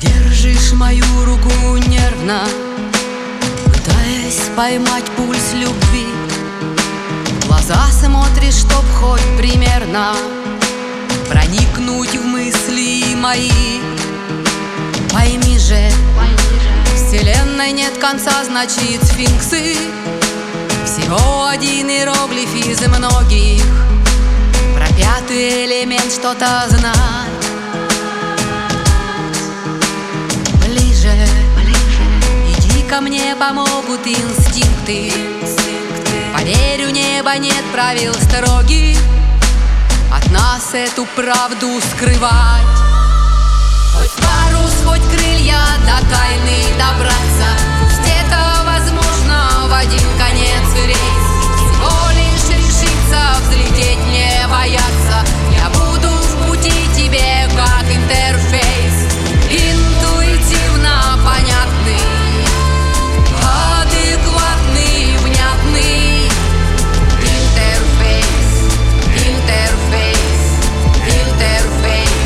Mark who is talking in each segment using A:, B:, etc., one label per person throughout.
A: Держишь мою руку нервно, пытаясь поймать пульс любви. В глаза смотришь, чтоб хоть примерно проникнуть в мысли мои. Пойми же, в вселенной нет конца, значит сфинксы всего один иероглиф из многих. Про пятый элемент что-то знать. Ближе, иди ко мне, помогут инстинкты. Поверь, у неба нет правил строгих, от нас эту правду скрывать. Хоть парус, хоть крылья, до тайны добраться, пусть это возможно в один конец рейс. Всего лишь решиться, взлететь, не бояться. Я буду в пути тебе, как интерфейс, интуитивно понятный, адекватный, внятный. Интерфейс, интерфейс, интерфейс.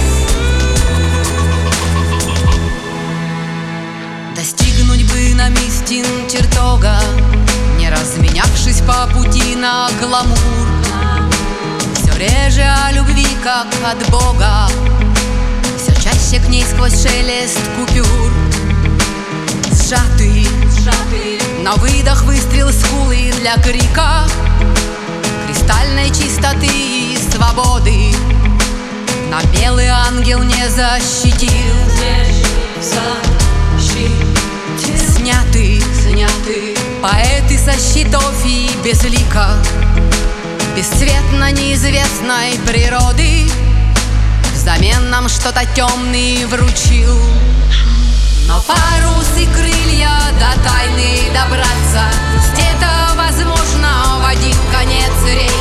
A: Достигнуть бы нам истин чертога, не разменявшись по пути на гламур. Все реже о любви, как от Бога, все чаще к ней сквозь шелест купюр. Сжатый, на выдох выстрел скулы для крика, кристальной чистоты и свободы. На белый ангел не защитил. Сняты поэты со счетов и без лика, бесцветно неизвестной природы. Взамен нам что-то темный вручил. Но парус и крылья, до тайны добраться, пусть это возможно в один конец рейс.